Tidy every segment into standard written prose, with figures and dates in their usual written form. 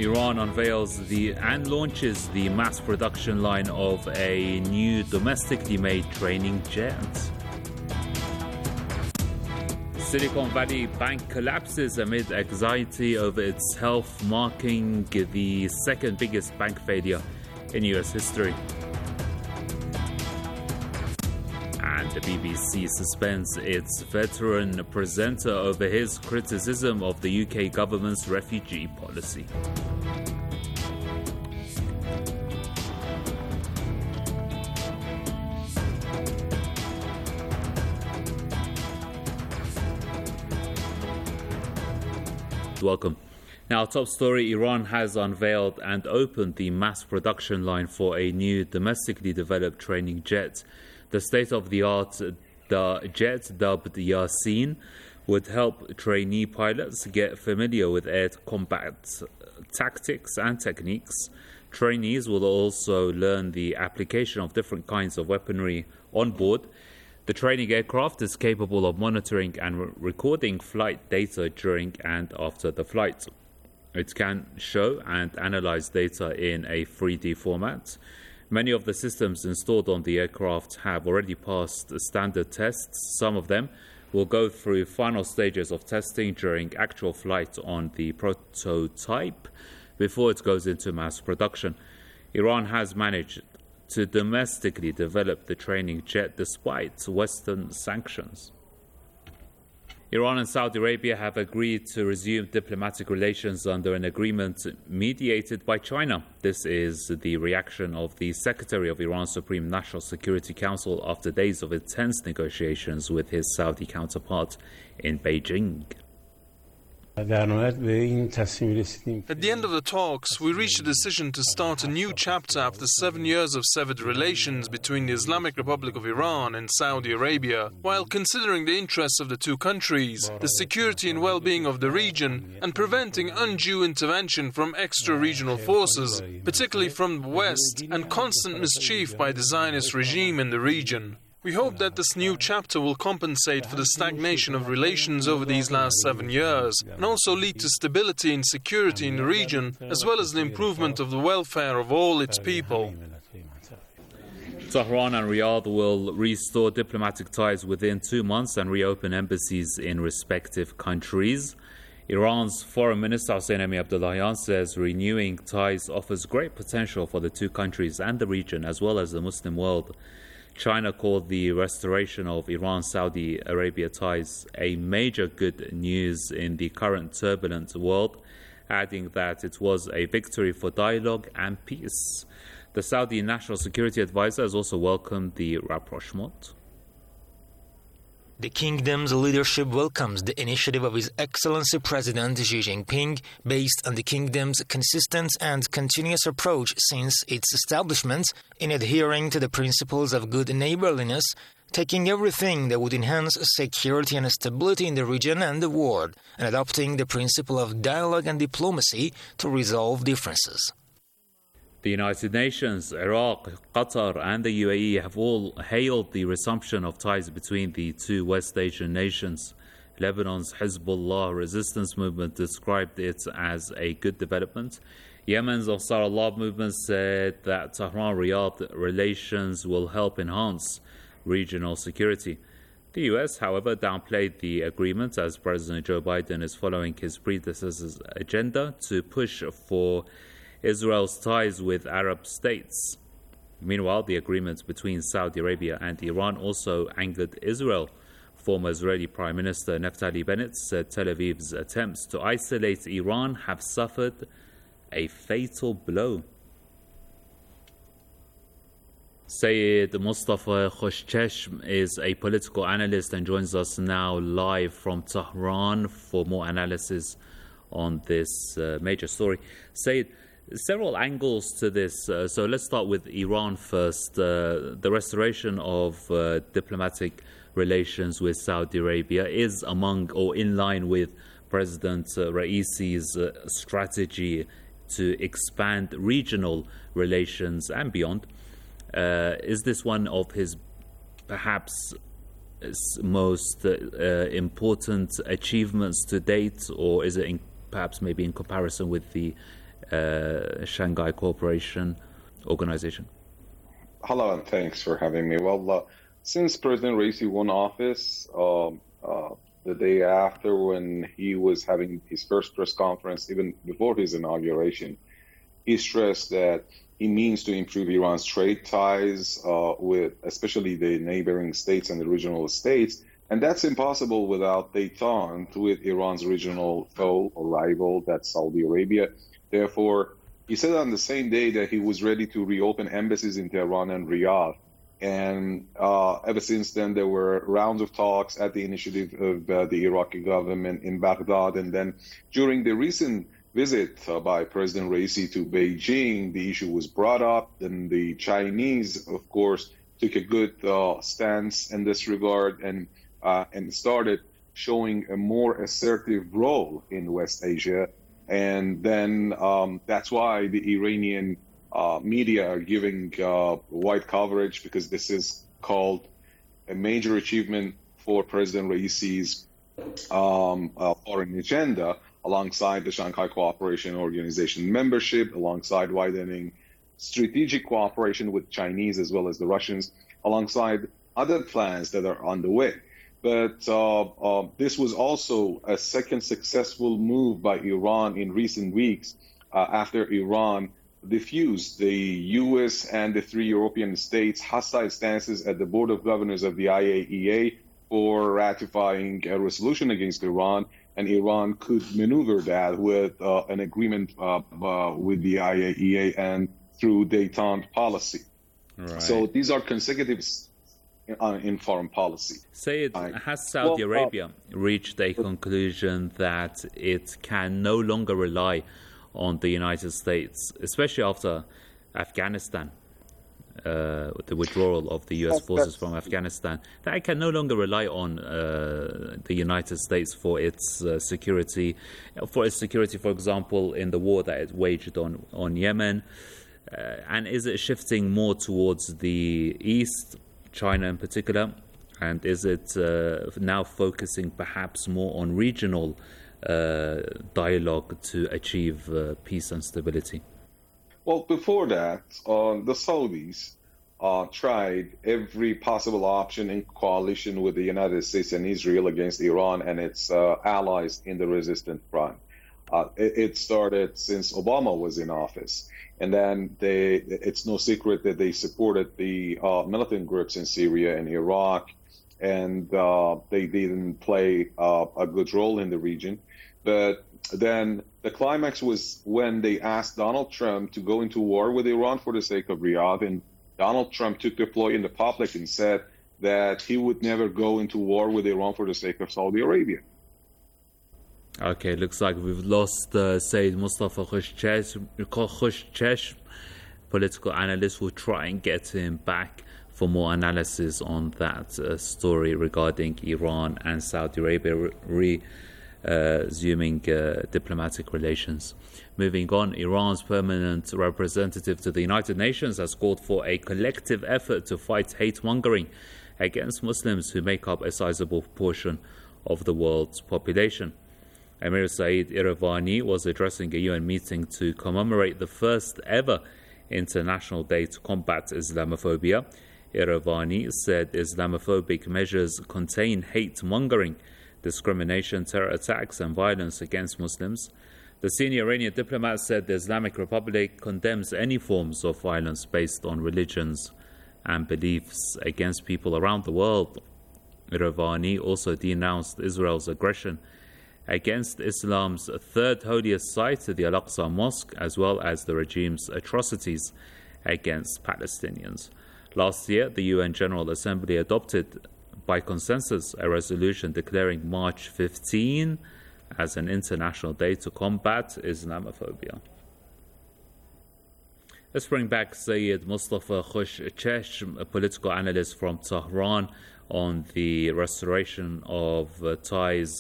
Iran unveils and launches the mass production line of a new domestically made training jet. Silicon Valley Bank collapses amid anxiety over its health, marking the second biggest bank failure in US history. And the BBC suspends its veteran presenter over his criticism of the UK government's refugee policy. Welcome. Now, top story, Iran has unveiled and opened the mass production line for a new domestically developed training jet. The state-of-the-art jet, dubbed Yasin, would help trainee pilots get familiar with air combat tactics and techniques. Trainees will also learn the application of different kinds of weaponry on board. The training aircraft is capable of monitoring and recording flight data during and after the flight. It can show and analyze data in a 3D format. Many of the systems installed on the aircraft have already passed standard tests. Some of them will go through final stages of testing during actual flight on the prototype before it goes into mass production. Iran has managed to domestically develop the training jet despite Western sanctions. Iran and Saudi Arabia have agreed to resume diplomatic relations under an agreement mediated by China. This is the reaction of the Secretary of Iran's Supreme National Security Council after days of intense negotiations with his Saudi counterpart in Beijing. At the end of the talks, we reached a decision to start a new chapter after 7 years of severed relations between the Islamic Republic of Iran and Saudi Arabia, while considering the interests of the two countries, the security and well-being of the region, and preventing undue intervention from extra-regional forces, particularly from the West, and constant mischief by the Zionist regime in the region. We hope that this new chapter will compensate for the stagnation of relations over these last 7 years and also lead to stability and security in the region, as well as the improvement of the welfare of all its people. Tehran and Riyadh will restore diplomatic ties within 2 months and reopen embassies in respective countries. Iran's Foreign Minister Hossein Amiabdollahian says renewing ties offers great potential for the two countries and the region, as well as the Muslim world. China called the restoration of Iran-Saudi Arabia ties a major good news in the current turbulent world, adding that it was a victory for dialogue and peace. The Saudi National Security Advisor has also welcomed the rapprochement. The kingdom's leadership welcomes the initiative of His Excellency President Xi Jinping, based on the kingdom's consistent and continuous approach since its establishment in adhering to the principles of good neighborliness, taking everything that would enhance security and stability in the region and the world, and adopting the principle of dialogue and diplomacy to resolve differences. The United Nations, Iraq, Qatar and the UAE have all hailed the resumption of ties between the two West Asian nations. Lebanon's Hezbollah resistance movement described it as a good development. Yemen's Ansar Allah movement said that Tehran-Riyadh relations will help enhance regional security. The US, however, downplayed the agreement as President Joe Biden is following his predecessor's agenda to push for Israel's ties with Arab states. Meanwhile, the agreement between Saudi Arabia and Iran also angered Israel. Former Israeli Prime Minister Naftali Bennett said Tel Aviv's attempts to isolate Iran have suffered a fatal blow. Sayed Mustafa Khoshcheshm is a political analyst and joins us now live from Tehran for more analysis on this major story. Sayed, several angles to this. So let's start with Iran first. The restoration of diplomatic relations with Saudi Arabia is among or in line with President Raisi's strategy to expand regional relations and beyond. Is this one of his perhaps most important achievements to date, or is it perhaps maybe in comparison with the Shanghai Cooperation Organization. Hello, and thanks for having me. Well, since President Raisi won office, the day after when he was having his first press conference, even before his inauguration, he stressed that he means to improve Iran's trade ties with especially the neighboring states and the regional states. And that's impossible without détente with Iran's regional foe or rival, that's Saudi Arabia. Therefore, he said on the same day that he was ready to reopen embassies in Tehran and Riyadh. And ever since then, there were rounds of talks at the initiative of the Iraqi government in Baghdad. And then during the recent visit by President Raisi to Beijing, the issue was brought up. And the Chinese, of course, took a good stance in this regard and started showing a more assertive role in West Asia. And then that's why the Iranian media are giving wide coverage, because this is called a major achievement for President Raisi's foreign agenda, alongside the Shanghai Cooperation Organization membership, alongside widening strategic cooperation with Chinese as well as the Russians, alongside other plans that are on the way. But this was also a second successful move by Iran in recent weeks after Iran diffused the U.S. and the 3 European states' hostile stances at the Board of Governors of the IAEA for ratifying a resolution against Iran, and Iran could maneuver that with an agreement with the IAEA and through détente policy. Right. So these are consecutive in foreign policy. Sayed, has Saudi Arabia reached a conclusion that it can no longer rely on the United States, especially after Afghanistan, the withdrawal of the U.S. forces from Afghanistan, that it can no longer rely on the United States for its security, for example, in the war that it waged on Yemen? And is it shifting more towards the East, China in particular, and is it now focusing perhaps more on regional dialogue to achieve peace and stability? Well, before that, the Saudis tried every possible option in coalition with the United States and Israel against Iran and its allies in the resistance front. It started since Obama was in office. And then it's no secret that they supported the militant groups in Syria and Iraq, and they didn't play a good role in the region. But then the climax was when they asked Donald Trump to go into war with Iran for the sake of Riyadh, and Donald Trump took the ploy in the public and said that he would never go into war with Iran for the sake of Saudi Arabia. Okay, looks like we've lost Sayyid Mustafa Khushchesh, political analyst. We'll try and get him back for more analysis on that story regarding Iran and Saudi Arabia resuming diplomatic relations. Moving on, Iran's permanent representative to the United Nations has called for a collective effort to fight hate-mongering against Muslims who make up a sizable portion of the world's population. Amir Saeed Iravani was addressing a UN meeting to commemorate the first ever International Day to Combat Islamophobia. Iravani said Islamophobic measures contain hate-mongering, discrimination, terror attacks and violence against Muslims. The senior Iranian diplomat said the Islamic Republic condemns any forms of violence based on religions and beliefs against people around the world. Iravani also denounced Israel's aggression against Islam's third holiest site, the Al-Aqsa Mosque, as well as the regime's atrocities against Palestinians. Last year, the UN General Assembly adopted by consensus a resolution declaring March 15 as an international day to combat Islamophobia. Let's bring back Sayyid Mustafa Khushchesh, a political analyst from Tehran, on the restoration of ties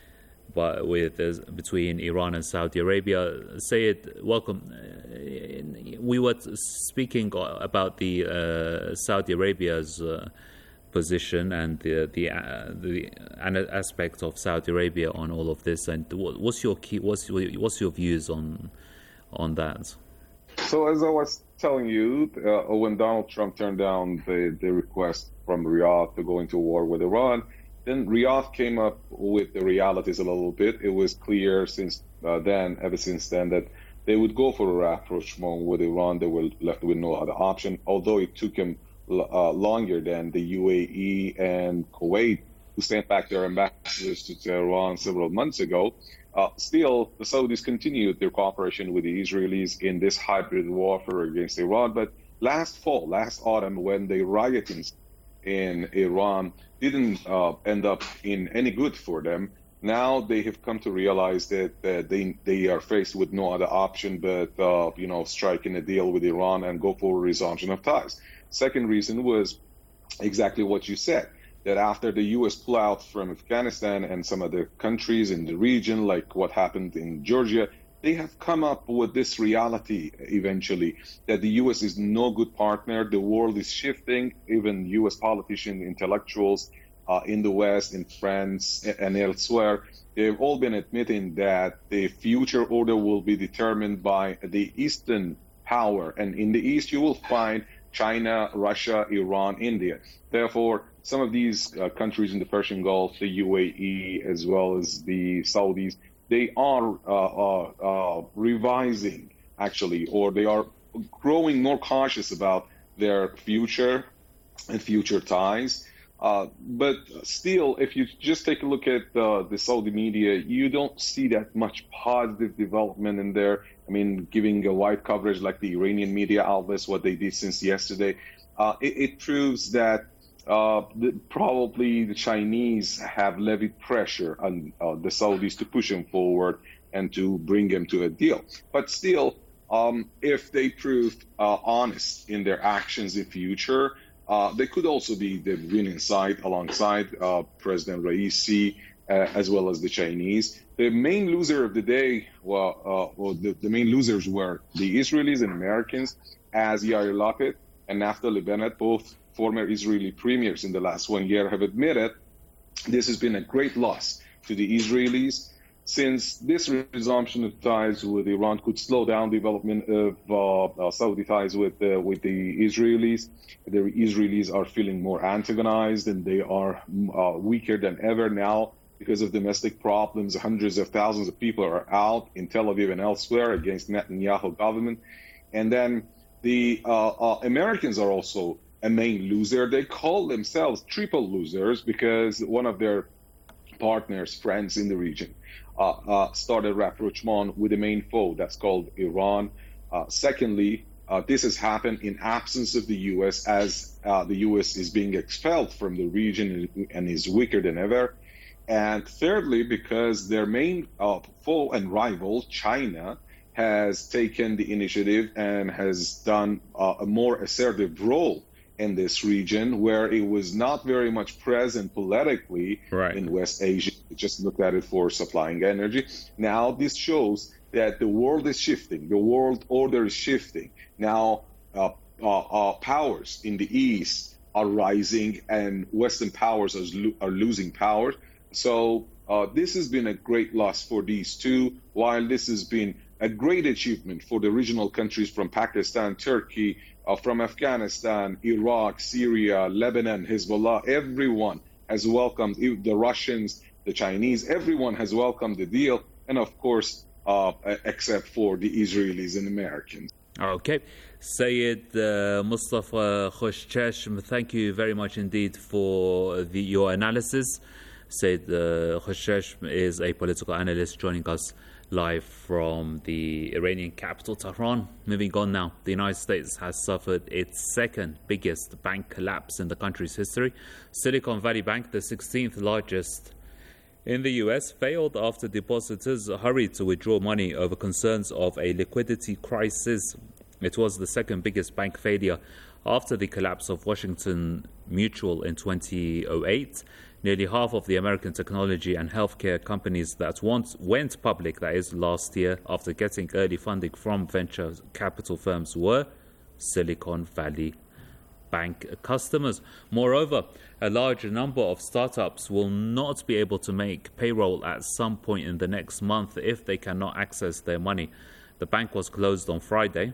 between Iran and Saudi Arabia. Sayyid, welcome. We were speaking about the Saudi Arabia's position and the aspect of Saudi Arabia on all of this. And what's your views on on that? So as I was telling you, when Donald Trump turned down the request from Riyadh to go into war with Iran, then Riyadh came up with the realities a little bit. It was clear ever since then, that they would go for a rapprochement with Iran. They were left with no other option, although it took him longer than the UAE and Kuwait, who sent back their ambassadors to Tehran several months ago. Still, the Saudis continued their cooperation with the Israelis in this hybrid warfare against Iran. But last autumn, when the riotings in Iran didn't end up in any good for them, now they have come to realize that they are faced with no other option but striking a deal with Iran and go for a resumption of ties. Second reason was exactly what you said, that after the U.S. pulled out from Afghanistan and some other countries in the region, like what happened in Georgia, they have come up with this reality eventually, that the U.S. is no good partner. The world is shifting. Even U.S. politicians, intellectuals in the West, in France, and elsewhere, they've all been admitting that the future order will be determined by the Eastern power. And in the East, you will find China, Russia, Iran, India. Therefore, some of these countries in the Persian Gulf, the UAE, as well as the Saudis, they are revising, actually, or they are growing more cautious about their future and future ties. But still, if you just take a look at the Saudi media, you don't see that much positive development in there. I mean, giving a wide coverage like the Iranian media outlets, what they did since yesterday, it proves that probably the Chinese have levied pressure on the Saudis to push them forward and to bring them to a deal. But still, if they prove honest in their actions in future, they could also be the winning side alongside President Raisi, as well as the Chinese. The main loser of the day, the main losers were the Israelis and Americans, as Yair Lapid and Naftali Bennett, both former Israeli premiers in the last 1 year, have admitted this has been a great loss to the Israelis, since this resumption of ties with Iran could slow down development of Saudi ties with the Israelis. The Israelis are feeling more antagonized, and they are weaker than ever now because of domestic problems. Hundreds of thousands of people are out in Tel Aviv and elsewhere against Netanyahu government. And then the Americans are also a main loser. They call themselves triple losers because one of their partners, friends in the region, started rapprochement with the main foe that's called Iran. Secondly, this has happened in absence of the U.S., as the U.S. is being expelled from the region and is weaker than ever. And thirdly, because their main foe and rival, China, has taken the initiative and has done a more assertive role in this region, where it was not very much present politically in West Asia. Just looked at it for supplying energy. Now this shows that the world is shifting. The world order is shifting. Now powers in the East are rising, and Western powers are losing power. So this has been a great loss for these two, while this has been a great achievement for the regional countries from Pakistan, Turkey, from Afghanistan, Iraq, Syria, Lebanon, Hezbollah. Everyone has welcomed, the Russians, the Chinese, everyone has welcomed the deal, and of course, except for the Israelis and Americans. Okay. Sayed Mustafa Khoshcheshm, thank you very much indeed for your analysis. Sayed Khoshcheshm is a political analyst joining us live from the Iranian capital, Tehran. Moving on now, the United States has suffered its second biggest bank collapse in the country's history. Silicon Valley Bank, the 16th largest in the US, failed after depositors hurried to withdraw money over concerns of a liquidity crisis. It was the second biggest bank failure after the collapse of Washington Mutual in 2008. Nearly half of the American technology and healthcare companies that once went public, that is last year, after getting early funding from venture capital firms, were Silicon Valley Bank customers. Moreover, a large number of startups will not be able to make payroll at some point in the next month if they cannot access their money The bank was closed on Friday.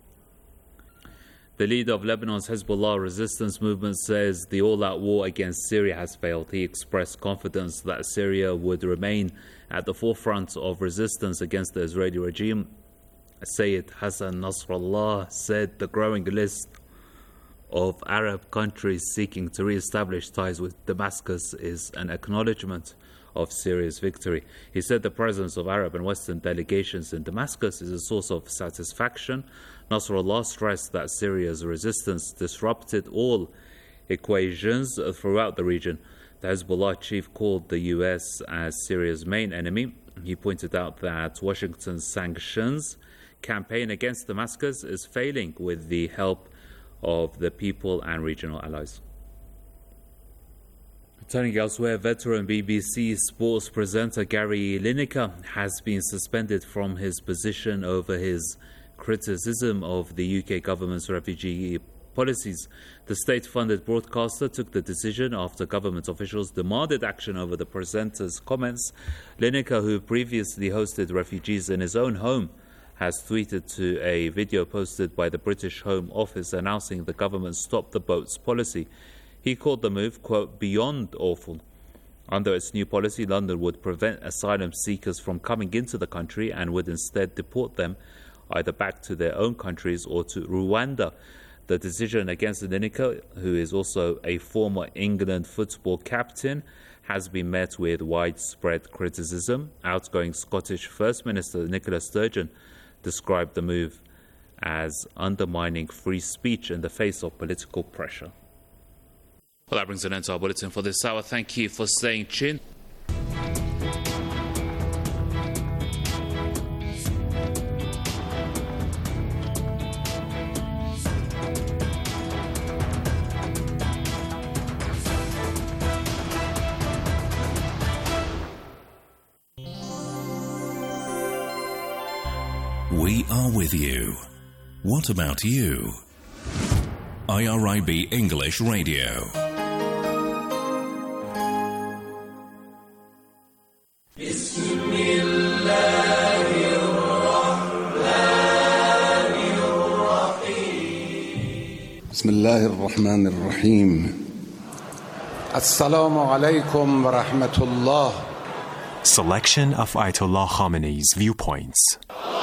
The leader of Lebanon's Hezbollah resistance movement says the all-out war against Syria has failed. He expressed confidence that Syria would remain at the forefront of resistance against the Israeli regime. Sayyid Hassan Nasrallah said the growing list of Arab countries seeking to re-establish ties with Damascus is an acknowledgement of Syria's victory. He said the presence of Arab and Western delegations in Damascus is a source of satisfaction. Nasrallah stressed that Syria's resistance disrupted all equations throughout the region. The Hezbollah chief called the US as Syria's main enemy. He pointed out that Washington's sanctions campaign against Damascus is failing with the help of the people and regional allies. Turning elsewhere, veteran BBC sports presenter Gary Lineker has been suspended from his position over his criticism of the UK government's refugee policies. The state-funded broadcaster took the decision after government officials demanded action over the presenter's comments. Lineker, who previously hosted refugees in his own home, has tweeted to a video posted by the British Home Office announcing the government stopped the boat's policy. He called the move, quote, beyond awful. Under its new policy, London would prevent asylum seekers from coming into the country and would instead deport them either back to their own countries or to Rwanda. The decision against Lineker, who is also a former England football captain, has been met with widespread criticism. Outgoing Scottish First Minister Nicola Sturgeon described the move as undermining free speech in the face of political pressure. Well, that brings an end to our bulletin for this hour. Thank you for staying tuned. We are with you. What about you? IRIB English Radio. بسم الله الرحمن الرحيم السلام عليكم ورحمة الله. Selection of Ayatollah Khamenei's viewpoints.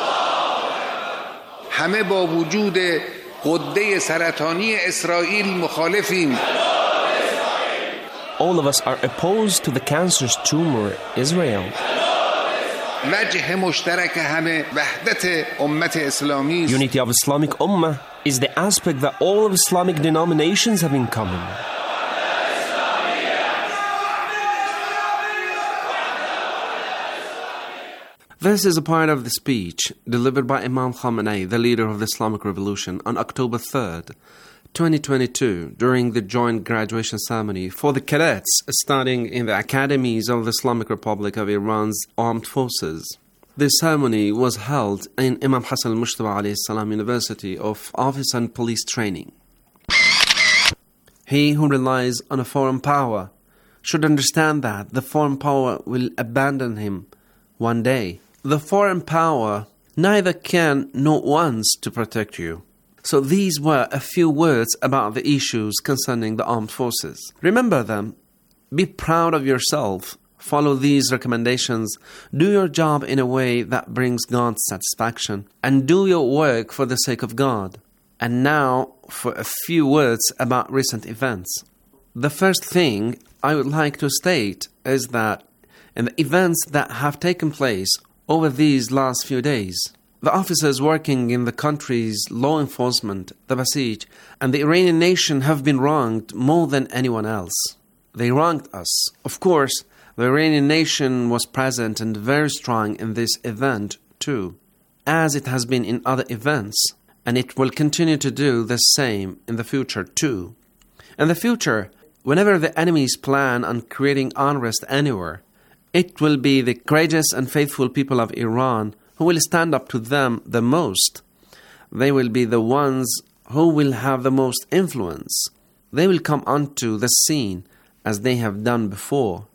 همه با وجود غده سرطانی اسرائیل مخالفیم. All of us are opposed to the cancerous tumor Israel. وجه مشترک همه وحدت امت اسلامی. Unity of Islamic Ummah is the aspect that all of Islamic denominations have in common. This is a part of the speech delivered by Imam Khamenei, the leader of the Islamic Revolution, on October 3rd, 2022, during the joint graduation ceremony for the cadets studying in the academies of the Islamic Republic of Iran's armed forces. This ceremony was held in Imam Hassan al-Mujtaba alayhi salam University of Office and Police Training. He who relies on a foreign power should understand that the foreign power will abandon him one day. The foreign power neither can nor wants to protect you. So these were a few words about the issues concerning the armed forces. Remember them. Be proud of yourself. Follow these recommendations. Do your job in a way that brings God satisfaction. And do your work for the sake of God. And now for a few words about recent events. The first thing I would like to state is that in the events that have taken place over these last few days, the officers working in the country's law enforcement, the Basij, and the Iranian nation have been wronged more than anyone else. They wronged us. Of course, the Iranian nation was present and very strong in this event too, as it has been in other events, and it will continue to do the same in the future too. In the future, whenever the enemies plan on creating unrest anywhere, it will be the courageous and faithful people of Iran who will stand up to them the most. They will be the ones who will have the most influence. They will come onto the scene as they have done before.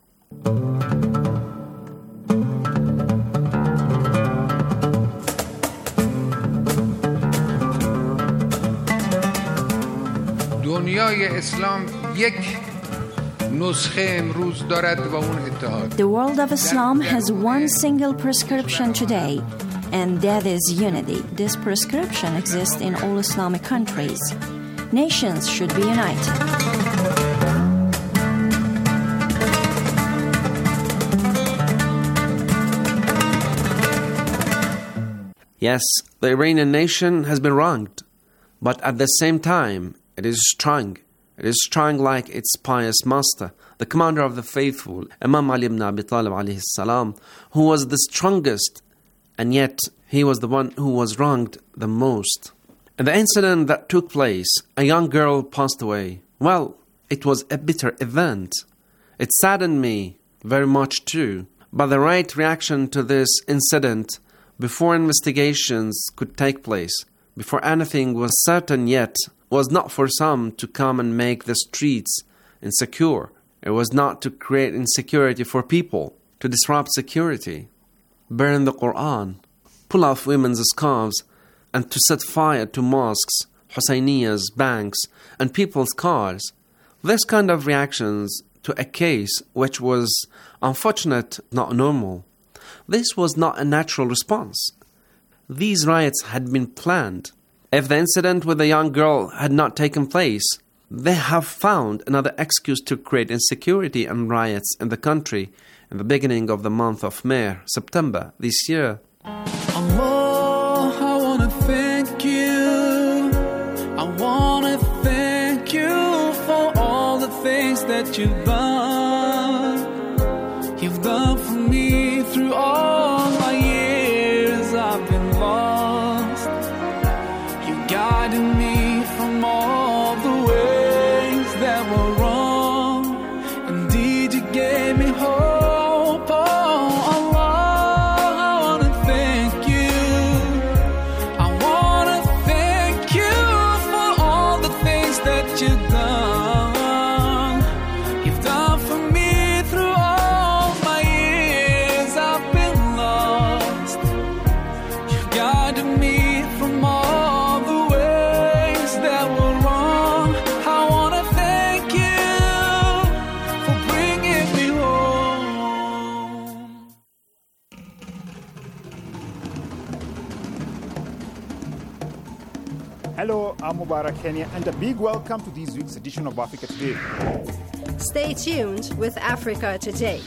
دنیای اسلام یک نسخه امروز دارد و اون اتحاد. The world of Islam has one single prescription today, and that is unity. This prescription exists in all Islamic countries. Nations should be united. Yes, the Iranian nation has been wronged, but at the same time, it is strong. It is strong like its pious master, the commander of the faithful, Imam Ali ibn Abi Talib alayhi salam, who was the strongest, and yet he was the one who was wronged the most. In the incident that took place, a young girl passed away. Well, it was a bitter event. It saddened me very much too, but the right reaction to this incident, before investigations could take place, before anything was certain yet, was not for some to come and make the streets insecure. It was not to create insecurity for people, to disrupt security, burn the Quran, pull off women's scarves, and to set fire to mosques, Husainiyas, banks, and people's cars. This kind of reactions to a case which was unfortunate, not normal. This was not a natural response. These riots had been planned. If the incident with the young girl had not taken place, they have found another excuse to create insecurity and riots in the country in the beginning of the month of May, September this year. Allah, I want to thank you. I want to thank you for all the things that you've done. You've done for me through all my years I've been lost. You guided me from all the ways that were wrong. Indeed, you gave me hope. Oh, Allah, I want to thank you. I want to thank you for all the things that you've done. You've done for me through all my years I've been lost. You guided me from all the ways that were wrong. I want to thank you for bringing me home. Hello, I'm Mubarak Kenya, and a big welcome to this week's edition of Africa Today. Stay tuned with Africa Today.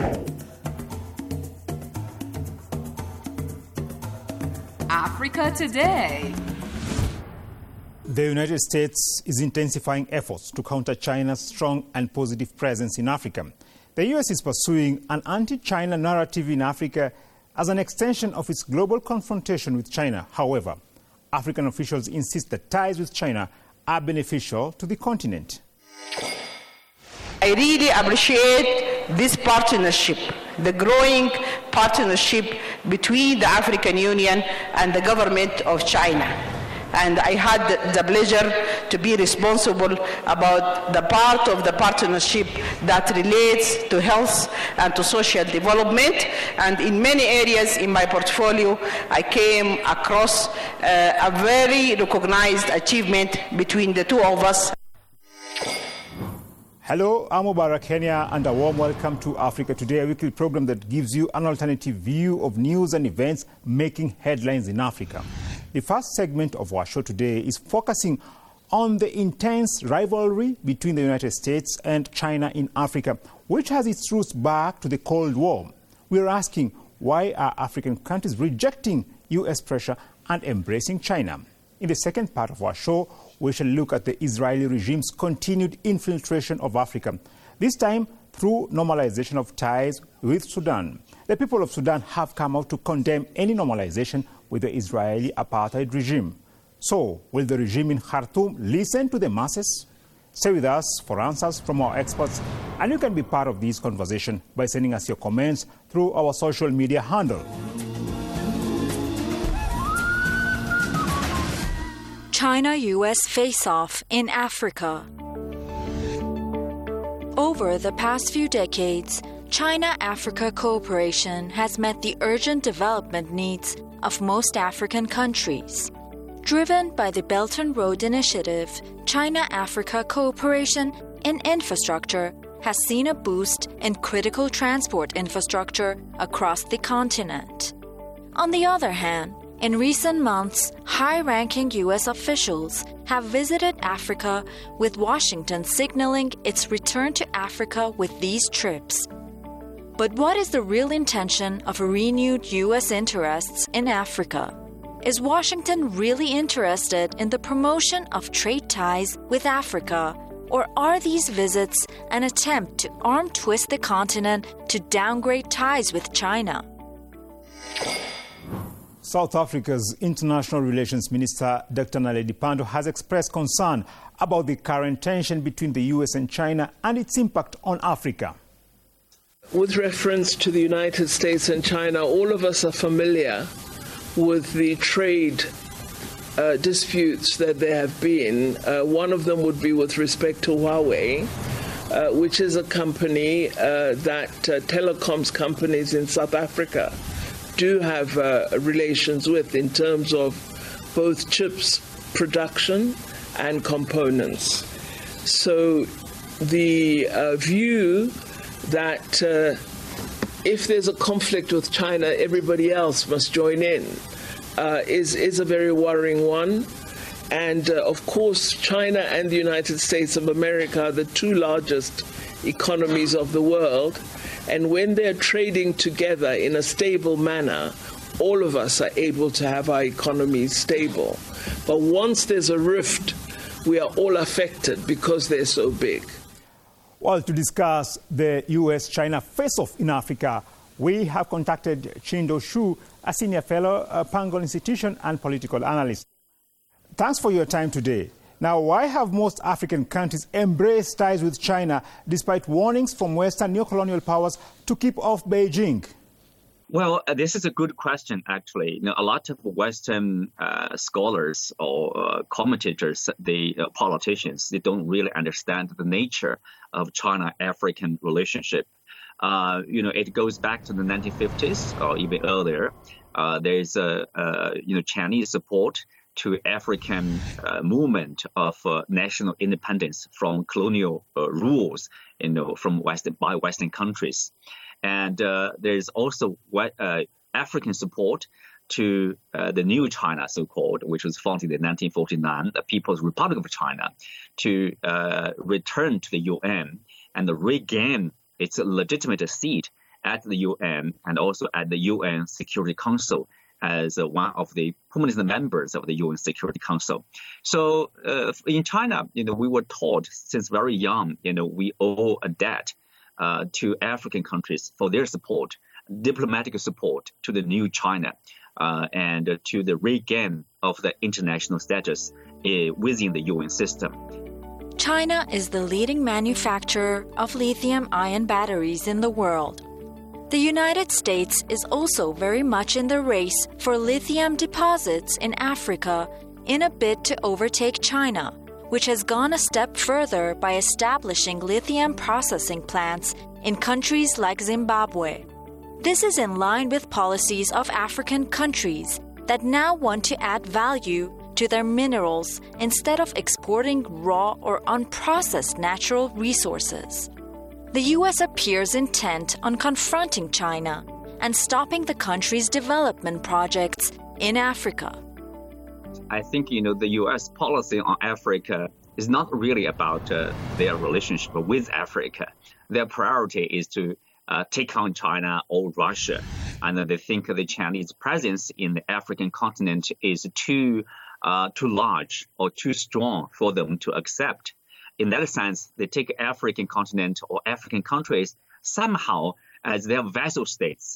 Africa Today. The United States is intensifying efforts to counter China's strong and positive presence in Africa. The U.S. is pursuing an anti-China narrative in Africa as an extension of its global confrontation with China. However, African officials insist that ties with China are beneficial to the continent. I really appreciate this partnership, the growing partnership between the African Union and the government of China. And I had the pleasure to be responsible about the part of the partnership that relates to health and to social development. And in many areas in my portfolio, I came across a very recognized achievement between the two of us. Hello, I'm Mubarak Kenya, and a warm welcome to Africa Today, a weekly program that gives you an alternative view of news and events making headlines in Africa. The first segment of our show today is focusing on the intense rivalry between the United States and China in Africa, which has its roots back to the Cold War. We're asking, why are African countries rejecting U.S. pressure and embracing China? In the second part of our show, we shall look at the Israeli regime's continued infiltration of Africa, this time through normalization of ties with Sudan. The people of Sudan have come out to condemn any normalization with the Israeli apartheid regime. So, will the regime in Khartoum listen to the masses? Stay with us for answers from our experts, and you can be part of this conversation by sending us your comments through our social media handle. China-US face-off in Africa. Over the past few decades, China-Africa cooperation has met the urgent development needs of most African countries. Driven by the Belt and Road Initiative, China-Africa cooperation in infrastructure has seen a boost in critical transport infrastructure across the continent. On the other hand, in recent months, high-ranking U.S. officials have visited Africa, with Washington signaling its return to Africa with these trips. But what is the real intention of renewed U.S. interests in Africa? Is Washington really interested in the promotion of trade ties with Africa, or are these visits an attempt to arm-twist the continent to downgrade ties with China? South Africa's International Relations Minister, Dr. Naledi Pandor, has expressed concern about the current tension between the U.S. and China and its impact on Africa. With reference to the United States and China, all of us are familiar with the trade disputes that there have been. One of them would be with respect to Huawei, which is a company that telecoms companies in South Africa do have relations with in terms of both chips production and components. So the view that if there's a conflict with China, everybody else must join in is a very worrying one. And of course, China and the United States of America are the two largest economies of the world. And when they're trading together in a stable manner, all of us are able to have our economies stable. But once there's a rift, we are all affected because they're so big. Well, to discuss the U.S.-China face-off in Africa, we have contacted Chindo Shu, a senior fellow, Pangon Institution and political analyst. Thanks for your time today. Now, why have most African countries embraced ties with China despite warnings from Western neocolonial powers to keep off Beijing? Well, this is a good question, actually. You know, a lot of Western scholars or commentators, politicians, they don't really understand the nature of China-African relationship. It goes back to the 1950s or even earlier. There's Chinese support to African movement of national independence from colonial rules, from Western countries. And there's also African support to the new China, so-called, which was founded in 1949, the People's Republic of China, to return to the UN and regain its legitimate seat at the UN and also at the UN Security Council as one of the permanent members of the UN Security Council. So in China, we were taught since very young, we owe a debt to African countries for their support, diplomatic support to the new China and to the regain of the international status within the UN system. China is the leading manufacturer of lithium-ion batteries in the world. The United States is also very much in the race for lithium deposits in Africa in a bid to overtake China, which has gone a step further by establishing lithium processing plants in countries like Zimbabwe. This is in line with policies of African countries that now want to add value to their minerals instead of exporting raw or unprocessed natural resources. The U.S. appears intent on confronting China and stopping the country's development projects in Africa. I think, the U.S. policy on Africa is not really about their relationship with Africa. Their priority is to take on China or Russia. And they think the Chinese presence in the African continent is too large or too strong for them to accept. In that sense, they take African continent or African countries somehow as their vassal states.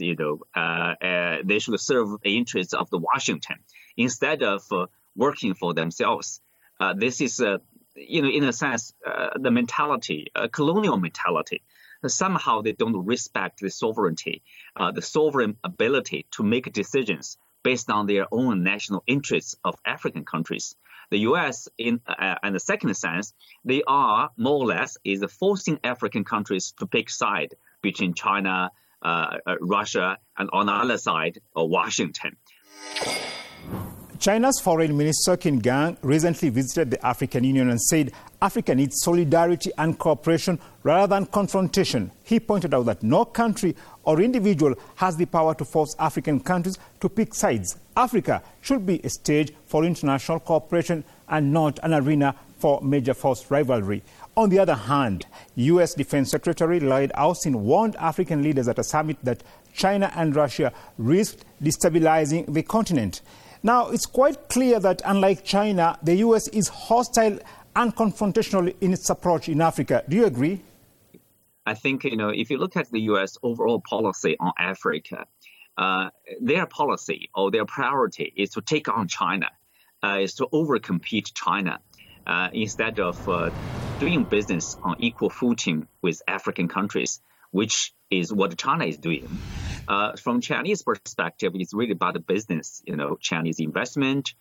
They should serve the interests of the Washington instead of working for themselves. This is, in a sense, the mentality, colonial mentality. Somehow they don't respect the sovereignty, the sovereign ability to make decisions based on their own national interests of African countries. The U.S., in the second sense, they are more or less is forcing African countries to pick side between China, Russia, and on the other side, Washington. China's Foreign Minister Qin Gang recently visited the African Union and said Africa needs solidarity and cooperation rather than confrontation. He pointed out that no country or individual has the power to force African countries to pick sides. Africa should be a stage for international cooperation and not an arena for major force rivalry. On the other hand, U.S. Defense Secretary Lloyd Austin warned African leaders at a summit that China and Russia risked destabilizing the continent. Now, it's quite clear that unlike China, the U.S. is hostile and confrontational in its approach in Africa. Do you agree? I think, if you look at the U.S. overall policy on Africa, their policy or their priority is to take on China, is to overcompete China instead of doing business on equal footing with African countries, which is what China is doing. From Chinese perspective, it's really about the business, Chinese investment,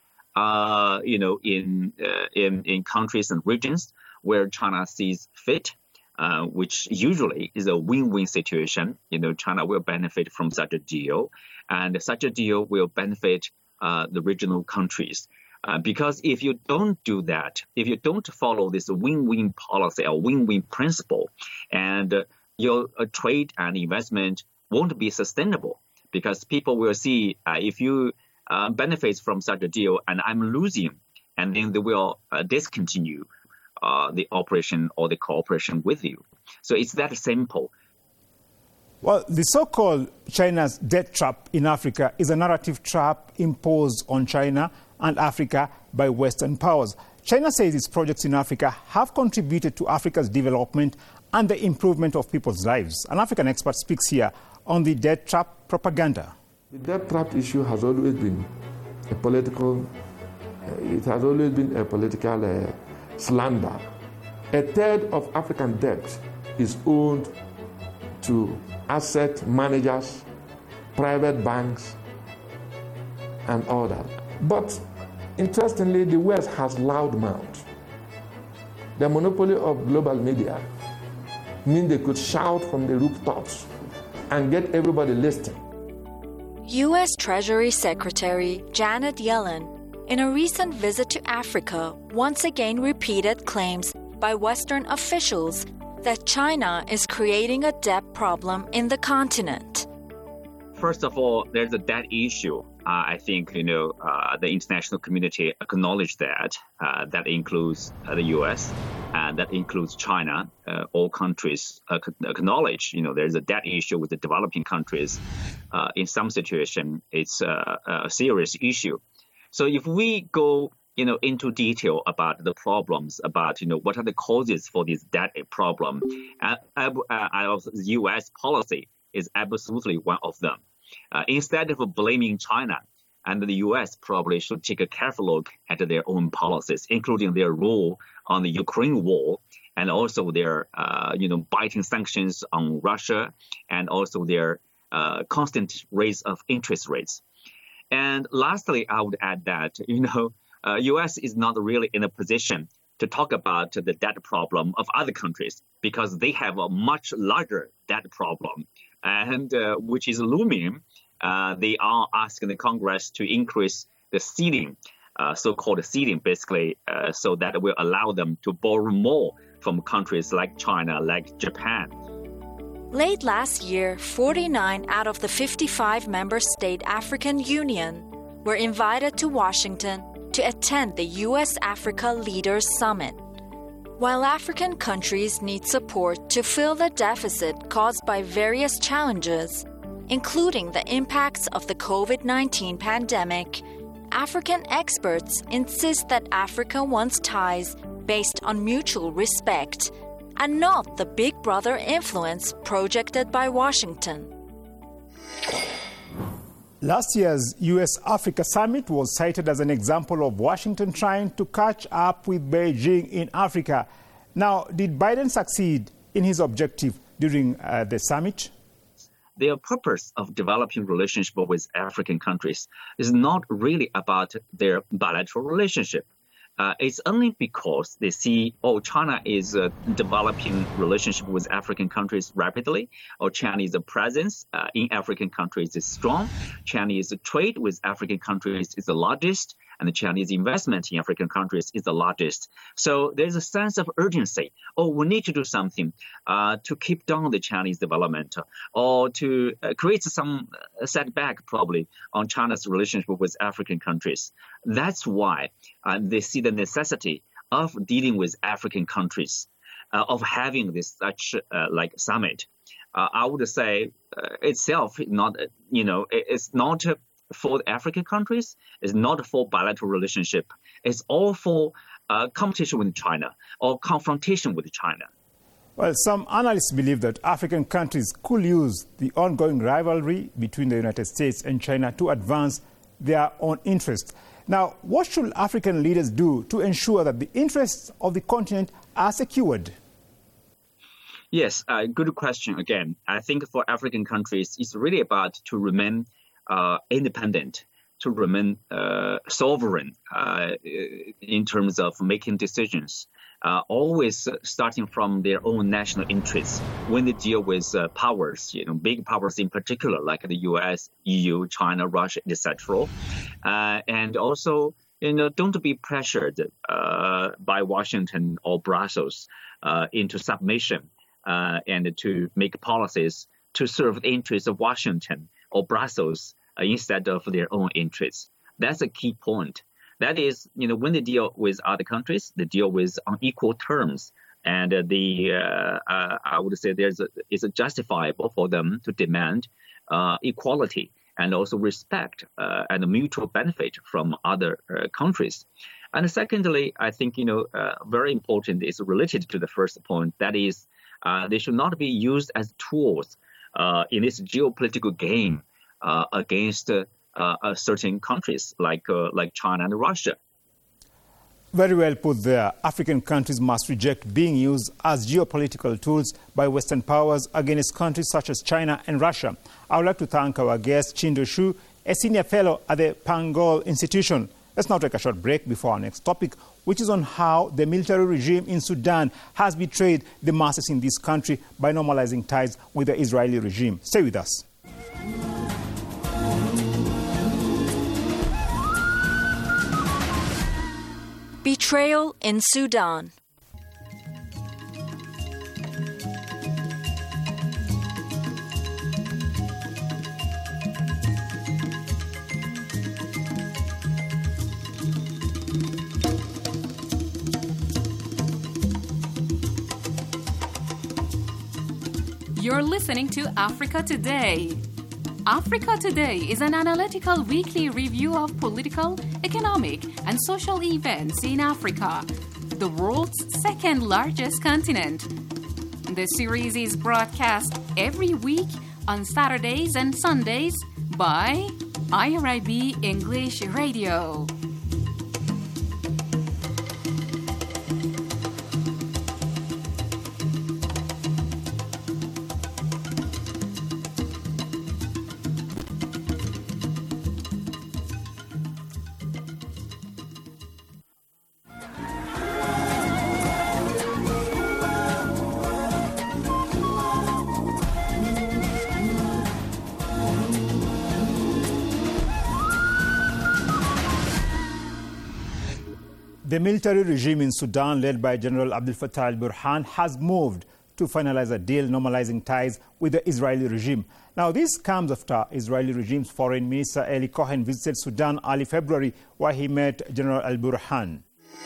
in countries and regions where China sees fit, which usually is a win-win situation. China will benefit from such a deal, and such a deal will benefit the regional countries. Because if you don't do that, if you don't follow this win-win policy or win-win principle, and your trade and investment won't be sustainable, because people will see if you benefit from such a deal and I'm losing, and then they will discontinue the operation or the cooperation with you. So it's that simple. Well, the so-called China's debt trap in Africa is a narrative trap imposed on China and Africa by Western powers. China says its projects in Africa have contributed to Africa's development and the improvement of people's lives. An African expert speaks here on the debt trap propaganda. The debt trap issue has always been a political, slander. A third of African debt is owed to asset managers, private banks, and all that. But interestingly, the West has loudmouthed. The monopoly of global media means they could shout from the rooftops and get everybody listening. U.S. Treasury Secretary Janet Yellen, in a recent visit to Africa, once again repeated claims by Western officials that China is creating a debt problem in the continent. First of all, there's a debt issue. I think, the international community acknowledged that. That includes the U.S., and that includes China. All countries acknowledge, there's a debt issue with the developing countries. In some situation, it's a serious issue. So if we go, into detail about the problems, about, what are the causes for this debt problem, U.S. policy is absolutely one of them. Instead of blaming China, and the U.S. probably should take a careful look at their own policies, including their role on the Ukraine war, and also their, biting sanctions on Russia, and also their constant raise of interest rates. And lastly, I would add that, U.S. is not really in a position to talk about the debt problem of other countries, because they have a much larger debt problem, and which is looming. They are asking the Congress to increase the ceiling, so-called ceiling, basically, so that it will allow them to borrow more from countries like China, like Japan. Late last year, 49 out of the 55 member state African Union were invited to Washington to attend the U.S.-Africa Leaders Summit. While African countries need support to fill the deficit caused by various challenges, including the impacts of the COVID-19 pandemic, African experts insist that Africa wants ties based on mutual respect and not the Big Brother influence projected by Washington. Last year's U.S.-Africa summit was cited as an example of Washington trying to catch up with Beijing in Africa. Now, did Biden succeed in his objective during the summit? The purpose of developing relationship with African countries is not really about their bilateral relationship. It's only because they see, China is developing relationship with African countries rapidly, or Chinese presence in African countries is strong. Chinese trade with African countries is the largest, and the Chinese investment in African countries is the largest. So there's a sense of urgency. We need to do something to keep down the Chinese development, or to create some setback probably on China's relationship with African countries. That's why they see the necessity of dealing with African countries, of having this such summit. I would say itself not, it's not for the African countries. It's not for bilateral relationship. It's all for competition with China or confrontation with China. Well, some analysts believe that African countries could use the ongoing rivalry between the United States and China to advance their own interests. Now, what should African leaders do to ensure that the interests of the continent are secured? Yes, good question again. I think for African countries, it's really about to remain independent, to remain sovereign in terms of making decisions, always starting from their own national interests when they deal with powers, big powers in particular, like the US, EU, China, Russia, etc. And also, don't be pressured by Washington or Brussels into submission and to make policies to serve the interests of Washington or Brussels instead of their own interests. That's a key point. That is, when they deal with other countries, they deal with on equal terms, and I would say it's justifiable for them to demand equality and also respect and mutual benefit from other countries. And secondly, I think very important is related to the first point. That is, they should not be used as tools in this geopolitical game against certain countries like China and Russia. Very well put there. African countries must reject being used as geopolitical tools by Western powers against countries such as China and Russia. I would like to thank our guest, Chindo Shu, a senior fellow at the Pangol Institution. Let's now take a short break before our next topic, which is on how the military regime in Sudan has betrayed the masses in this country by normalizing ties with the Israeli regime. Stay with us. Betrayal in Sudan. You're listening to Africa Today. Africa Today is an analytical weekly review of political, economic, and social events in Africa, the world's second largest continent. The series is broadcast every week on Saturdays and Sundays by IRIB English Radio. The military regime in Sudan, led by General Abdel Fattah al-Burhan, has moved to finalize a deal normalizing ties with the Israeli regime. Now, this comes after Israeli regime's foreign minister Eli Cohen visited Sudan early February, where he met General al-Burhan.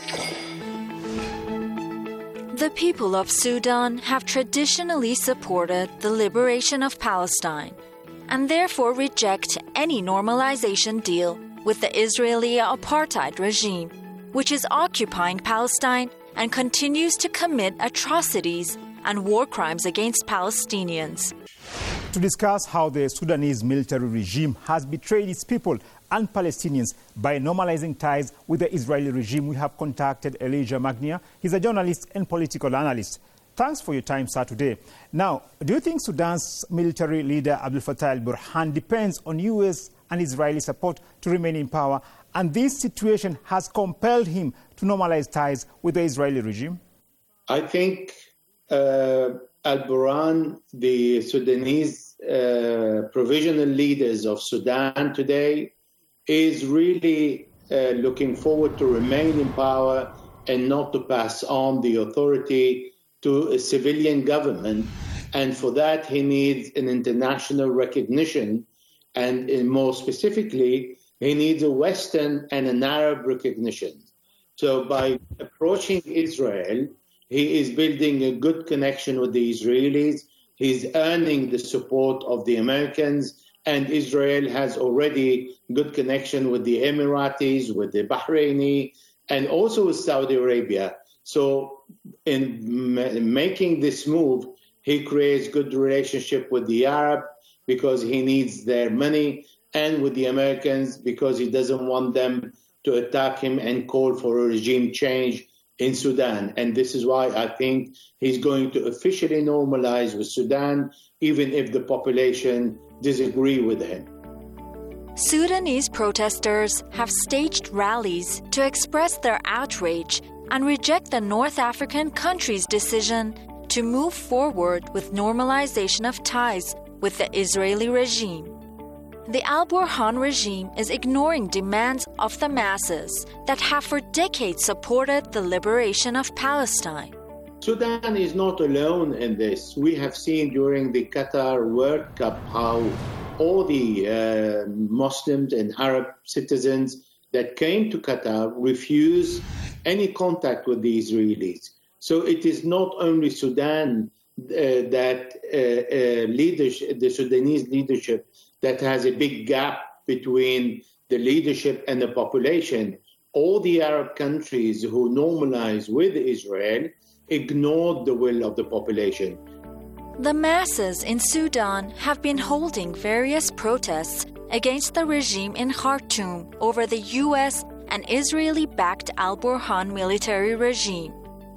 The people of Sudan have traditionally supported the liberation of Palestine and therefore reject any normalization deal with the Israeli apartheid regime, which is occupying Palestine and continues to commit atrocities and war crimes against Palestinians. To discuss how the Sudanese military regime has betrayed its people and Palestinians by normalizing ties with the Israeli regime, we have contacted Elijah Magnia. He's a journalist and political analyst. Thanks for your time, sir, today. Now, do you think Sudan's military leader Abdel Fattah al-Burhan depends on U.S. and Israeli support to remain in power, and this situation has compelled him to normalize ties with the Israeli regime? I think al-Burhan, the Sudanese provisional leaders of Sudan today, is really looking forward to remain in power and not to pass on the authority to a civilian government. And for that, he needs an international recognition. And more specifically, he needs a Western and an Arab recognition. So by approaching Israel, he is building a good connection with the Israelis. He's earning the support of the Americans, and Israel has already good connection with the Emiratis, with the Bahraini, and also with Saudi Arabia. So in making this move, he creates good relationship with the Arab because he needs their money, and with the Americans because he doesn't want them to attack him and call for a regime change in Sudan. And this is why I think he's going to officially normalize with Sudan, even if the population disagree with him. Sudanese protesters have staged rallies to express their outrage and reject the North African country's decision to move forward with normalization of ties with the Israeli regime. The al-Burhan regime is ignoring demands of the masses that have for decades supported the liberation of Palestine. Sudan is not alone in this. We have seen during the Qatar World Cup how all the Muslims and Arab citizens that came to Qatar refused any contact with the Israelis. So it is not only Sudan that the Sudanese leadership that has a big gap between the leadership and the population. All the Arab countries who normalize with Israel ignored the will of the population. The masses in Sudan have been holding various protests against the regime in Khartoum over the U.S. and Israeli-backed al-Burhan military regime.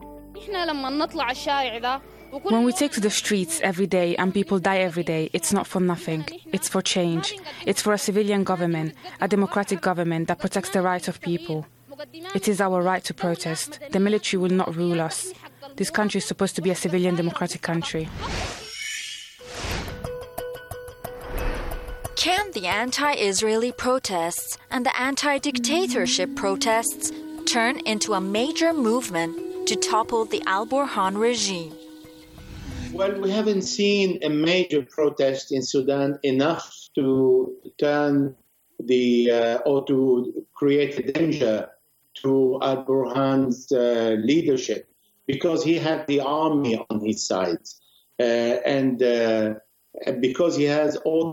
When we take to the streets every day and people die every day, it's not for nothing. It's for change. It's for a civilian government, a democratic government that protects the rights of people. It is our right to protest. The military will not rule us. This country is supposed to be a civilian democratic country. Can the anti-Israeli protests and the anti-dictatorship protests turn into a major movement to topple the al-Burhan regime? Well, we haven't seen a major protest in Sudan enough to turn or to create a danger to al-Burhan's leadership, because he had the army on his side, and because he has all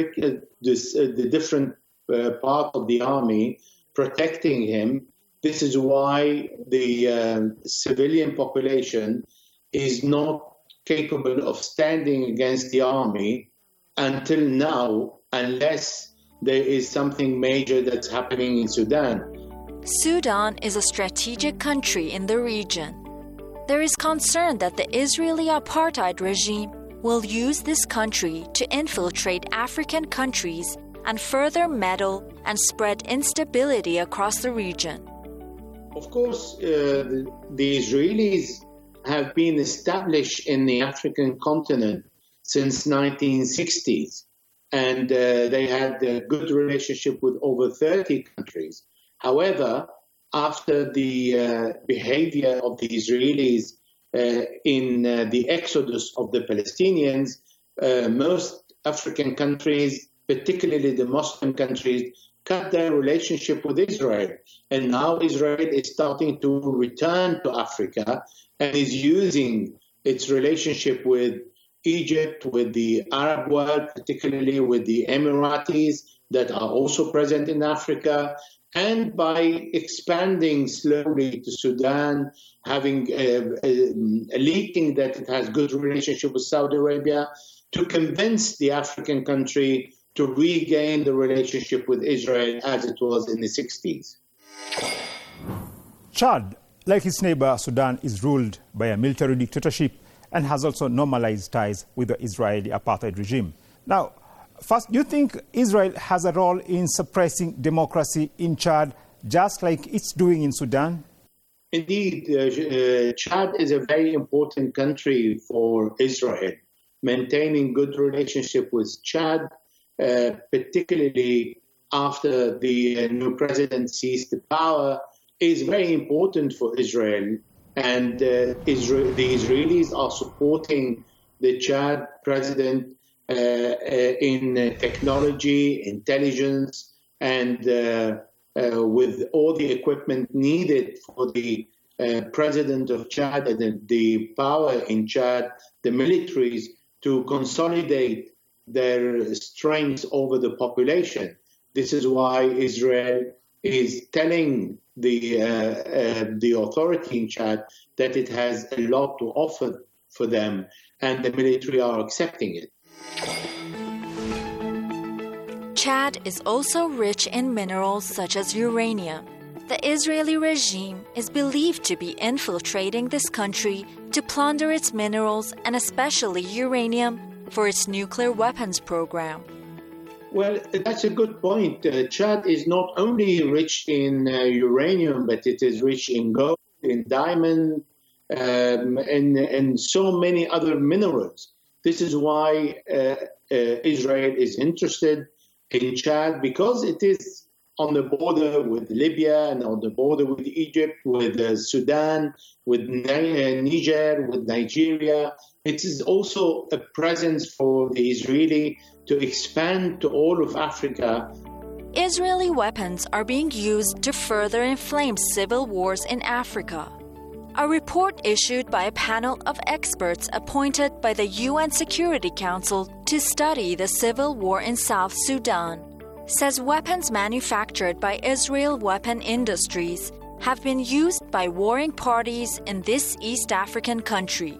the different part of the army protecting him. This is why the civilian population is not capable of standing against the army until now, unless there is something major that's happening in Sudan. Sudan is a strategic country in the region. There is concern that the Israeli apartheid regime will use this country to infiltrate African countries and further meddle and spread instability across the region. Of course, the Israelis have been established in the African continent since 1960s, and they had a good relationship with over 30 countries. However, after the behavior of the Israelis in the exodus of the Palestinians, most African countries, particularly the Muslim countries, cut their relationship with Israel. And now Israel is starting to return to Africa and is using its relationship with Egypt, with the Arab world, particularly with the Emiratis that are also present in Africa, and by expanding slowly to Sudan, having leaking that it has good relationship with Saudi Arabia, to convince the African country to regain the relationship with Israel as it was in the 60s. Chad, like its neighbor Sudan, is ruled by a military dictatorship and has also normalized ties with the Israeli apartheid regime. Now, first, do you think Israel has a role in suppressing democracy in Chad, just like it's doing in Sudan? Indeed, Chad is a very important country for Israel. Maintaining good relationship with Chad, particularly after the new president seized the power is very important for Israel. And the Israelis are supporting the Chad president in technology, intelligence, and with all the equipment needed for the president of Chad and the power in Chad, the militaries, to consolidate their strength over the population. This is why Israel is telling the authority in Chad that it has a lot to offer for them, and the military are accepting it. Chad is also rich in minerals such as uranium. The Israeli regime is believed to be infiltrating this country to plunder its minerals and especially uranium for its nuclear weapons program. Well, that's a good point. Chad is not only rich in uranium, but it is rich in gold, in diamond, and so many other minerals. This is why Israel is interested in Chad, because it is on the border with Libya and on the border with Egypt, with Sudan, with Niger, with Nigeria. It is also a presence for the Israeli to expand to all of Africa. Israeli weapons are being used to further inflame civil wars in Africa. A report issued by a panel of experts appointed by the UN Security Council to study the civil war in South Sudan says weapons manufactured by Israel weapon industries have been used by warring parties in this East African country.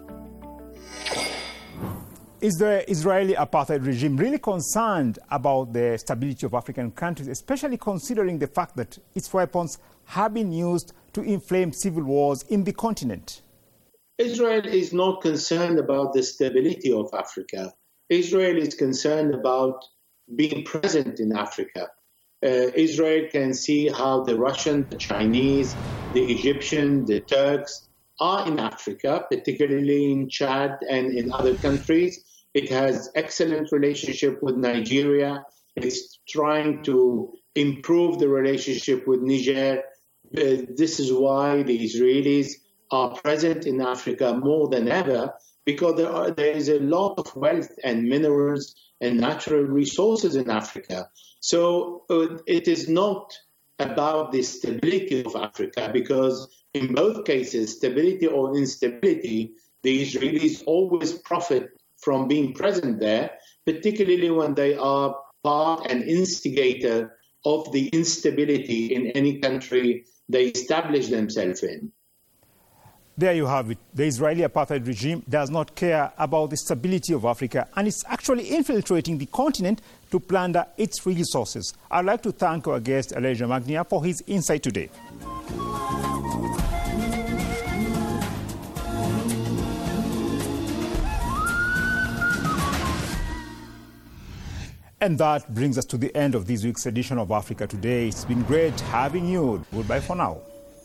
Is the Israeli apartheid regime really concerned about the stability of African countries, especially considering the fact that its weapons have been used to inflame civil wars in the continent? Israel is not concerned about the stability of Africa. Israel is concerned about being present in Africa. Israel can see how the Russian, the Chinese, the Egyptian, the Turks are in Africa, particularly in Chad and in other countries. It has excellent relationship with Nigeria. It's trying to improve the relationship with Niger. This is why the Israelis are present in Africa more than ever, because there is a lot of wealth and minerals and natural resources in Africa. So it is not about the stability of Africa, because in both cases, stability or instability, the Israelis always profit from being present there, particularly when they are part and instigator of the instability in any country they establish themselves in. There you have it. The Israeli apartheid regime does not care about the stability of Africa, and it's actually infiltrating the continent to plunder its resources. I'd like to thank our guest, Elijah Magnia, for his insight today. And that brings us to the end of this week's edition of Africa Today. It's been great having you. Goodbye for now.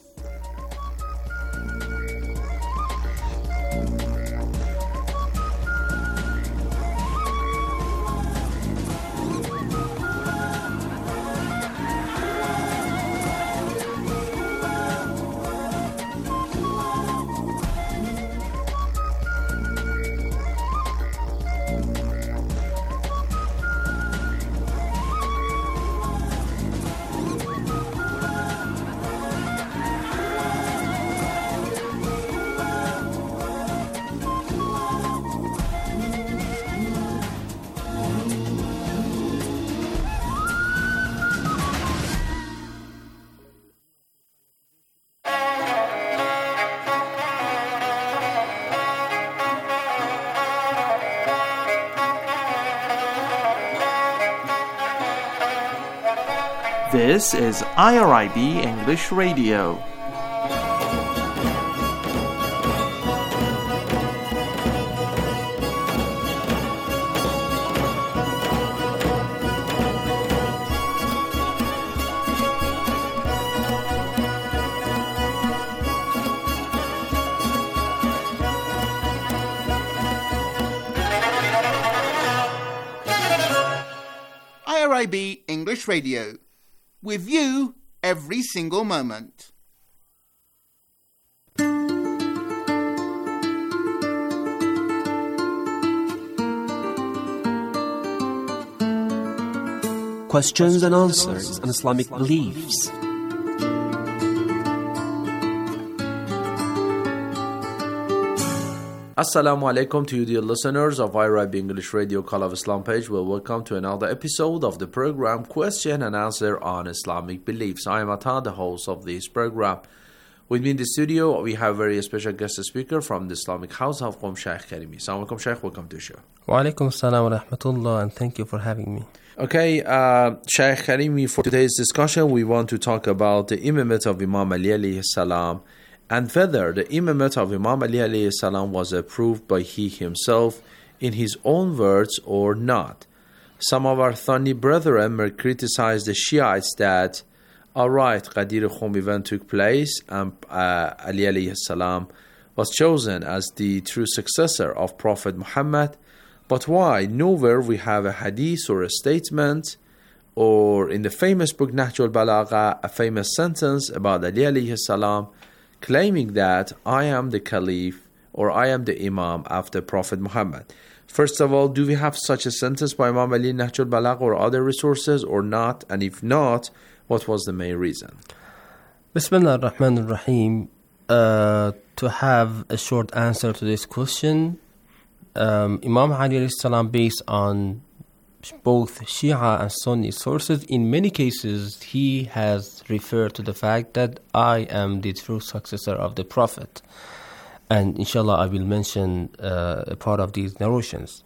This is IRIB English Radio. IRIB English Radio. With you every single moment. Questions and answers on Islamic beliefs. Assalamu alaikum to you, dear listeners of IRIB English Radio Call of Islam page. Well, welcome to another episode of the program Question and Answer on Islamic Beliefs. I am Ata, the host of this program. With me in the studio, we have a very special guest speaker from the Islamic House of Qom, Sheikh Karimi. Assalamu alaikum, Sheikh. Welcome to the show. Wa alaikum assalam wa rahmatullah, and thank you for having me. Okay, Sheikh Karimi, for today's discussion, we want to talk about the imamate of Imam Ali alayhi salam, and whether the imamate of Imam Ali alayhi salam was approved by he himself in his own words or not. Some of our Sunni brethren may criticize the Shiites that, alright, Ghadir Khum event took place and Ali alayhi salam was chosen as the true successor of Prophet Muhammad, but why nowhere we have a hadith or a statement or in the famous book Nahj al-Balagha a famous sentence about Ali alayhi salam claiming that I am the Caliph or I am the Imam after Prophet Muhammad. First of all, do we have such a sentence by Imam Ali in Nahj al-Balagha or other resources or not? And if not, what was the main reason? Bismillah ar-Rahman ar-Rahim. To have a short answer to this question, Imam Ali alayhi salam, based on both Shia and Sunni sources, in many cases he has referred to the fact that I am the true successor of the Prophet. And inshallah I will mention a part of these narrations.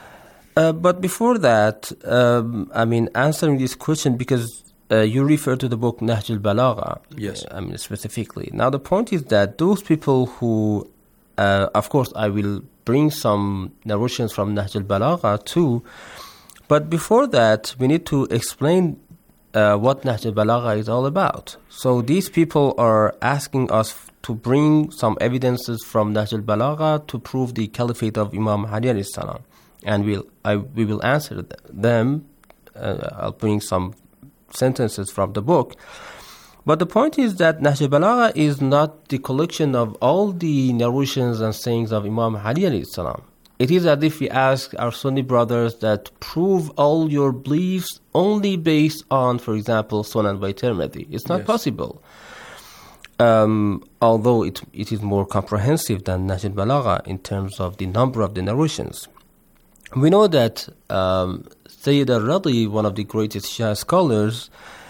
But before that, answering this question, because you refer to the book Nahj al-Balagha, yes, specifically. Now the point is that those people who, of course I will bring some narrations from Nahj al-Balagha too, but before that we need to explain what Nahj al-Balagha is all about. So these people are asking us to bring some evidences from Nahj al-Balagha to prove the caliphate of Imam Ali alayhi salam, and we will answer them. I'll bring some sentences from the book. But the point is that Nahj al-Balagha is not the collection of all the narrations and sayings of Imam Ali alayhi salam. It is as if we ask our Sunni brothers that prove all your beliefs only based on, for example, Sunan by Tirmidhi. It's not possible. Although it is more comprehensive than Nahj al-Balagha in terms of the number of the narrations. We know that Sayyid al-Radi, one of the greatest Shia scholars,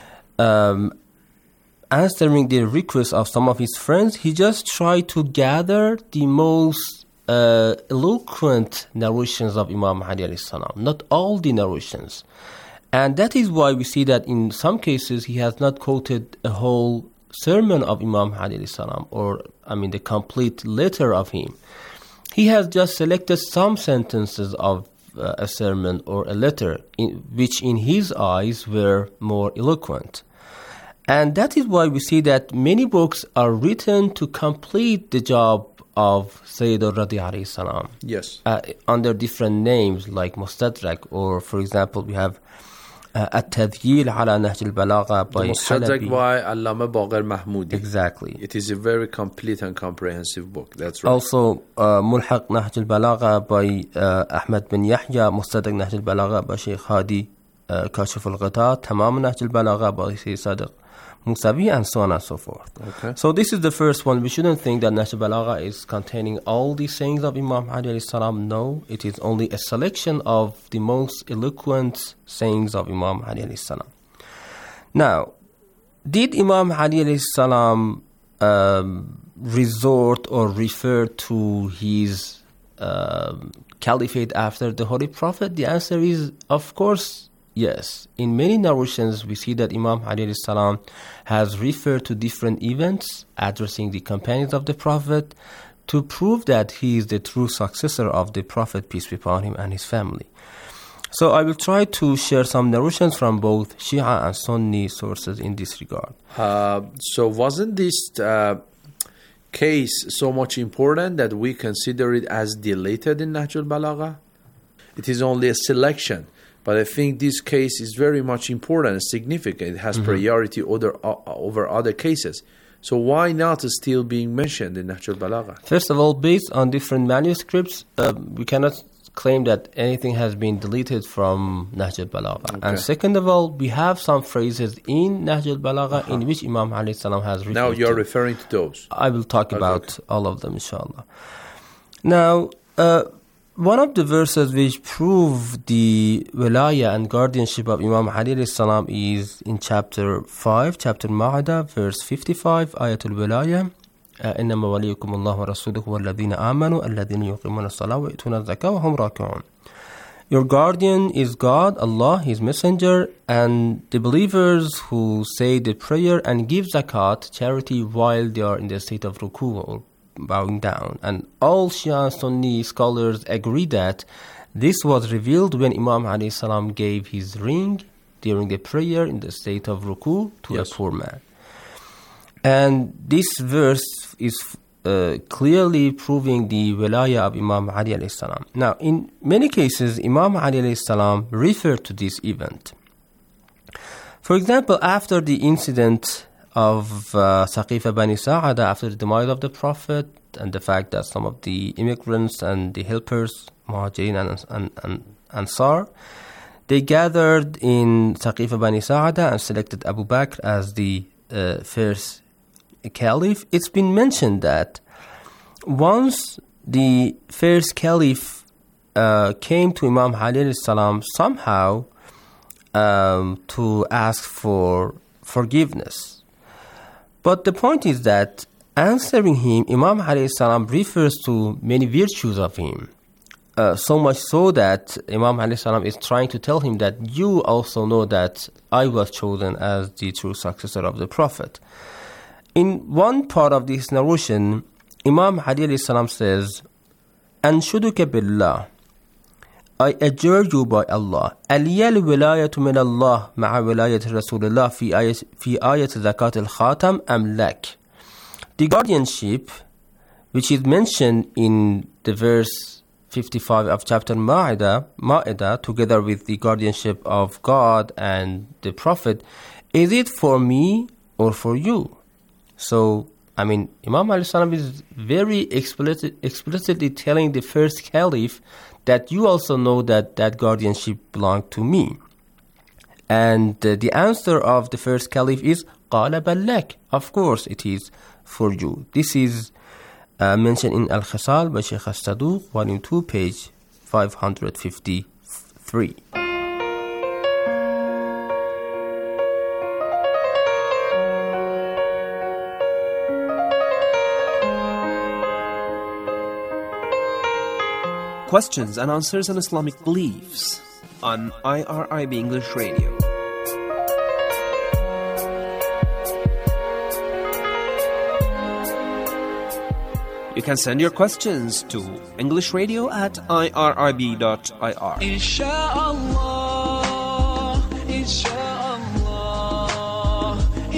answering the request of some of his friends, he just tried to gather the most eloquent narrations of Imam Ali alayhi salam, not all the narrations. And that is why we see that in some cases he has not quoted a whole sermon of Imam Ali alayhi salam, or the complete letter of him. He has just selected some sentences of a sermon or a letter, which in his eyes were more eloquent. And that is why we see that many books are written to complete the job of Sayyid al-Radi alayhi salam. Yes. Under different names like Mustadrak, or for example we have At-Tadhyil ala Nahj al-Balagha by Mustadrak by Allama Baqir Mahmoudi. Exactly. It is a very complete and comprehensive book. That's right. Also Mulhaq Nahj al-Balagha by Ahmad bin Yahya, Mustadrak Nahj al-Balagha by Sheikh Hadi Kashif al-Ghita, Tamam Nahj al-Balagha by Sayyid Sadiq Musavi, and so on and so forth. Okay. So this is the first one. We shouldn't think that Nahj al-Balagha is containing all the sayings of Imam Ali alayhi salam. No, it is only a selection of the most eloquent sayings of Imam Ali alayhi salam. Now, did Imam Ali alayhi salam resort or refer to his caliphate after the Holy Prophet? The answer is, of course, yes. In many narrations, we see that Imam Ali alayhi salam has referred to different events addressing the companions of the Prophet to prove that he is the true successor of the Prophet, peace be upon him, and his family. So I will try to share some narrations from both Shia and Sunni sources in this regard. So wasn't this case so much important that we consider it as deleted in Nahj al-Balagha? It is only a selection But I think this case is very much important and significant. It has priority over other cases. So why not still being mentioned in Nahj al-Balagha? First of all, based on different manuscripts, we cannot claim that anything has been deleted from Nahj al-Balagha. And second of all, we have some phrases in Nahj al-Balagha in which Imam alayhi salam has referred to. Now you're referring to those. I will talk about all of them, inshallah. Now, one of the verses which prove the wilaya and guardianship of Imam Ali alayhi salam is in chapter 5, chapter Ma'idah, verse 55, Ayatul Wilaya. إنما وليكم الله ورسوله والذين آمنوا الذين يقيمون الصلاة ويؤتون الزكاة وهم راكعون. Your guardian is God, Allah, His Messenger, and the believers who say the prayer and give zakat, charity, while they are in the state of ruku or bowing down. And all Shia and Sunni scholars agree that this was revealed when Imam alayhi salam gave his ring during the prayer in the state of ruku to a poor man. And this verse is clearly proving the wilaya of Imam Ali alayhi salam. Now, in many cases, Imam Ali alayhi salam referred to this event. For example, after the incident of Saqifa Bani Sa'ada, after the demise of the Prophet, and the fact that some of the immigrants and the helpers, Muhajirin and Ansar, they gathered in Saqifa Bani Sa'ada and selected Abu Bakr as the first caliph. It's been mentioned that once the first caliph came to Imam Ali alayhi salam somehow to ask for forgiveness. But the point is that answering him, Imam alayhi salam refers to many virtues of him. So much so that Imam alayhi salam is trying to tell him that you also know that I was chosen as the true successor of the Prophet. In one part of this narration, Imam Ali alayhi salam says, Anshuduka billah, I adjure you by Allah, aliyal wilayatu min Allah ma'a wilayat Rasulullah fi ayat zakat al-khatam am lak. The guardianship, which is mentioned in the verse 55 of chapter Ma'idah, together with the guardianship of God and the Prophet, is it for me or for you? So, I mean, Imam alayhi salam is very explicitly telling the first caliph that you also know that that guardianship belonged to me. And the answer of the first caliph is, قَالَ بَلَّكَ. Of course it is for you. This is mentioned in Al-Khisal by Sheikh As-Saduq, volume 2, page 553. Questions and answers on Islamic beliefs on IRIB English Radio. You can send your questions to englishradio@irib.ir. Inshallah, inshallah,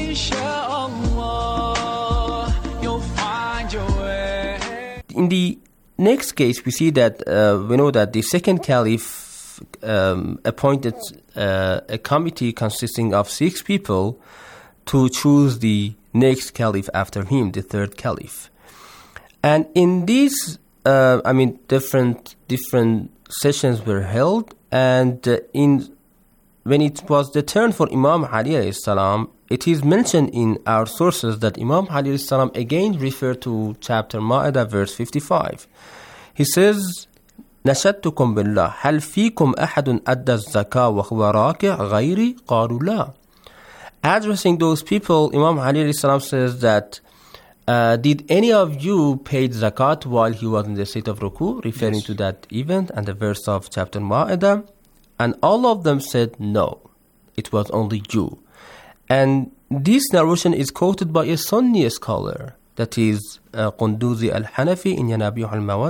inshallah, you'll find your way. In the next case, we see that we know that the second caliph appointed a committee consisting of 6 people to choose the next caliph after him, the third caliph. And in these, different sessions were held, and when it was the turn for Imam Ali alayhi salam, it is mentioned in our sources that Imam Ali alayhi salam again referred to chapter Ma'idah, verse 55. He says, نشدتكم بالله هل فيكم أحد أدى الزكاة وهو راكع غيري قالوا لا. Addressing those people, Imam Ali alayhi salam says that did any of you paid zakat while he was in the state of ruku, referring to that event and the verse of chapter Ma'idah? And all of them said no, it was only you. And this narration is quoted by a Sunni scholar, that is Qunduzi al-Hanafi in Yanabi'u al-Mawad